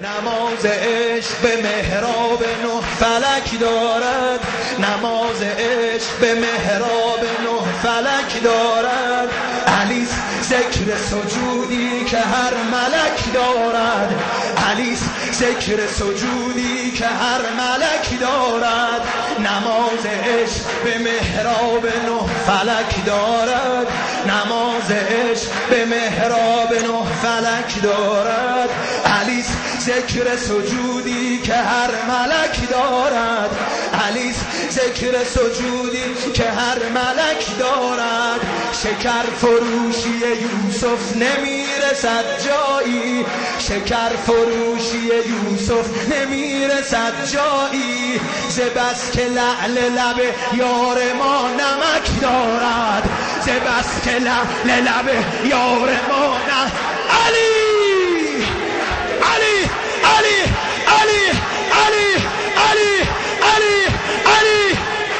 نماز عشق به محراب نه فلک دارد، نماز عشق به محراب نه فلک دارد. علی ذکر سجودی که هر ملک دارد، علی ذکر سجودی که هر ملک دارد. نماز عشق به محراب نه فلک دارد، نماز عشق به محراب نه فلک دارد. علی ذکر سجودی که هر ملک دارد، علی ذکر سجودی که هر ملک دارد. شکر فروشی یوسف نمیرسد جایی، شکر فروشی یوسف نمیرسد جایی. ز بس که لعل لب یار ما نمک دارد، ز بس که لعل لب یار ما نمک. علی علی علی علی علی علی علی علی.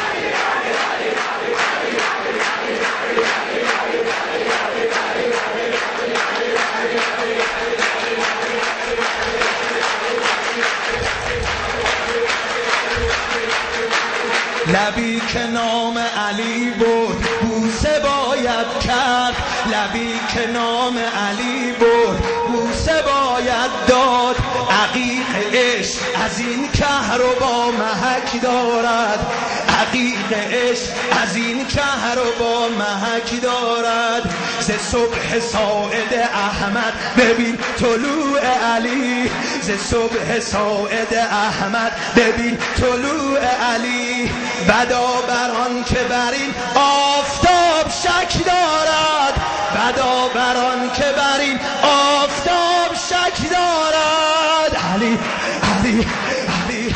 لبی که نام علی بود بوسه باید کرد، لبی که نام علی بود بوسه باید داد. عقیق عشق از این کهربا محک دارد، عقیق عشق از این کهربا محک دارد. ز صبح ساعد احمد ببین طلوع علی، ز صبح ساعد احمد ببین طلوع علی. بدا بر آن که بر این آفتاب شک دارد، بدا بر آن که بر این آفتاب شک دارد. علی علی علی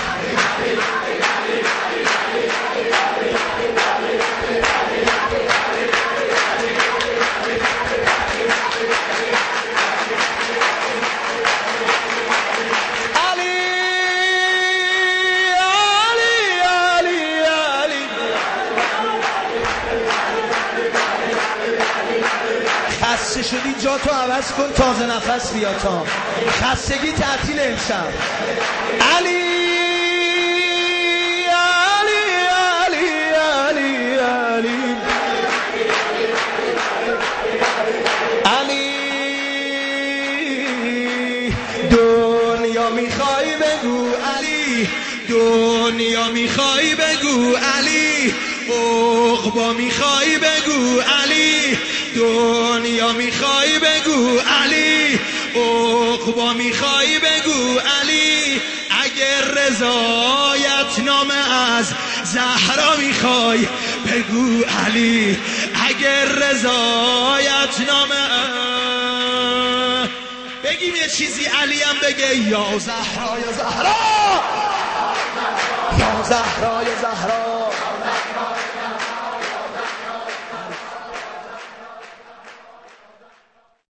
خسته شدی جا تو عوض کن، تازه نفس بیا تا خستگی تعطیل امشب. علی علی علی علی علی علی. دنیا میخوای بگو علی، دنیا میخوای بگو علی، عقبا میخوای بگو علی، دنیا میخوای بگو علی، عقبا میخوای بگو علی. اگر رضایت نامه از زهرا میخوای بگو علی، اگر رضایت نامه بگیم یه چیزی علی هم بگه یا زهرا یا زهرا، یا زهرا یا زهرا.